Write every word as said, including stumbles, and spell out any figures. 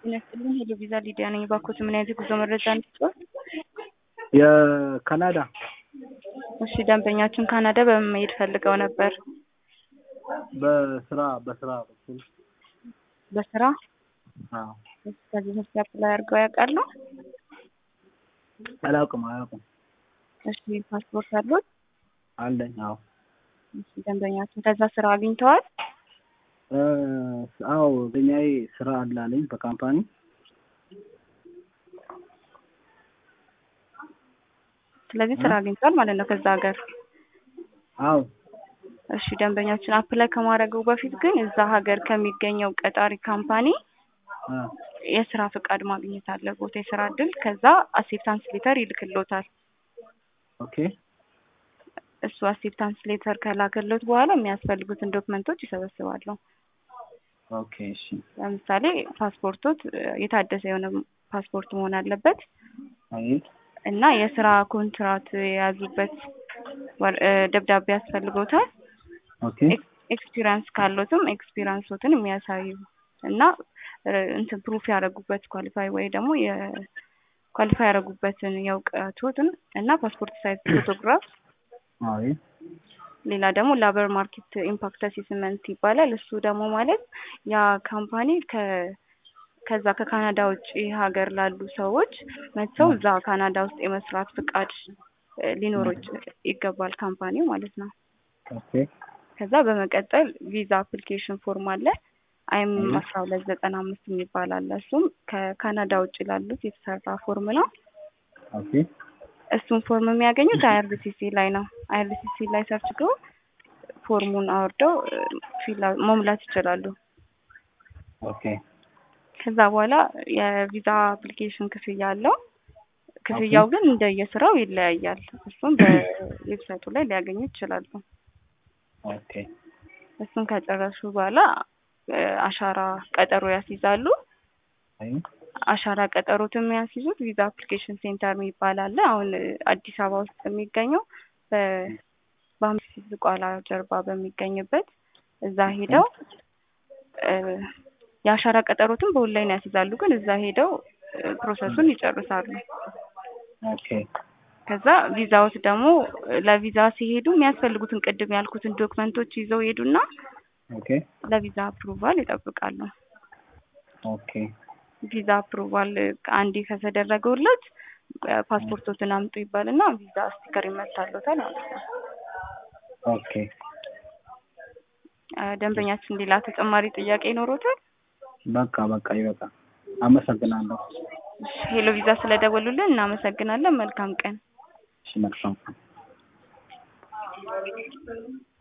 ይነስልኝ ሄሎ ቪዛ ሊዲያ ነኝ። ባኮት ምን አይነት ጉዞ መረጃ እንስጥ? የካናዳ እሺ ደንበኛችን ካናዳ በመሄድ ፈልገው ነበር። በስራ በስራ በኩል በስራ አዎ ከዚህ በፊት አፕላይ አድርገው ያውቃሉ? አላውቅም አላውቅም። እሺ ፓስፖርት አሉት? አለኝ አዎ። እሺ ደንበኛችን ከዛ ስራ አግኝተዋል? አዎ በእኛዬ ስራ አላለኝ በካምፓኒ። ስለዚህ ስራ አግኝተዋል ማለት ነው ከዛ ሀገር? አዎ። እሺ ደንበኛችን አፕላይ ከማድረጉ በፊት ግን እዛ ሀገር ከሚገኘው ቀጣሪ ካምፓኒ የስራ ፍቃድ ማግኘት አለበት፣ የስራ እድል። ከዛ አክሴፕታንስ ሌተር ይልክልዎታል። ኦኬ። እሱ አክሴፕታንስ ሌተር ከላከልዎት በኋላ የሚያስፈልጉትን ዶክመንቶች ይሰበስባሉ። ኦኬ እሺ። ለምሳሌ ፓስፖርቶት የታደሰ የሆነ ፓስፖርት መሆን አለበት። አይ እና የስራ ኮንትራት የያዙበት ደብዳቤ ያስፈልጎታል። ኦኬ። ኤክስፒሪየንስ ካለዎትም ኤክስፒሪየንሶትን የሚያሳዩ እና እንትን ፕሩፍ ያደረጉበት ኳሊፋይ ወይ ደግሞ የኳሊፋይ ያደረጉበትን የእውቀቶትን እና ፓስፖርት ሳይዝ ፎቶግራፍ። አይ ሌላ ደግሞ ላበር ማርኬት ኢምፓክት አሴስመንት ይባላል። እሱ ደግሞ ማለት ያ ካምፓኒ ከ ከዛ ከካናዳ ውጪ ሀገር ላሉ ሰዎች መጥተው እዛ ካናዳ ውስጥ የመስራት ፍቃድ ሊኖረው ይገባል ካምፓኒው ማለት ነው። ኦኬ። ከዛ በመቀጠል ቪዛ አፕሊኬሽን ፎርም አለ አይም አስራ ሁለት ዘጠና አምስት የሚባል አለ። እሱም ከካናዳ ውጪ ላሉት የተሰራ ፎርም ነው። ኦኬ። እሱን ፎርም የሚያገኙት አይ አር ሲ ሲ ላይ ነው። አይ አር ሲ ሲ ላይ ሰርች ግሩ ፎርሙን አወርደው ፊል መሙላት ይችላሉ። ኦኬ። ከዛ በኋላ የቪዛ አፕሊኬሽን ክፍያ አለው። ክፍያው ግን እንደየስራው ይለያያል። እሱም በዌብሳይቱ ላይ ሊያገኙ ይችላሉ። ኦኬ። እሱን ከጨረሱ በኋላ አሻራ ቀጠሮ ያስይዛሉ። አይ አሻራ ቀጠሮት የሚያስይዙት ቪዛ አፕሊኬሽን ሴንተር የሚባል አለ። አሁን አዲስ አበባ ውስጥ የሚገኘው በአምስት ዝቋላ ጀርባ በሚገኝበት እዛ ሄደው የአሻራ ቀጠሮትን በኦንላይን ያስይዛሉ። ግን እዛ ሄደው ፕሮሰሱን ይጨርሳሉ። ኦኬ። ከዛ ቪዛውት ደግሞ ለቪዛ ሲሄዱ የሚያስፈልጉትን ቅድም ያልኩትን ዶክመንቶች ይዘው ሄዱና ኦኬ ለቪዛ አፕሩቫል ይጠብቃሉ። ኦኬ። ቪዛ አፕሩቫል አንዴ ከተደረገውለት ፓስፖርቶትን አምጡ ይባልና ቪዛ ስቲከር ይመታልዎታል ማለት ነው። ኦኬ። ደንበኛችን ሌላ ተጨማሪ ጥያቄ ይኖሮታል? በቃ በቃ ይበቃ። አመሰግናለሁ። ሄሎ ቪዛ ስለደወሉልን እናመሰግናለን። መልካም ቀን። እሺ መልካም።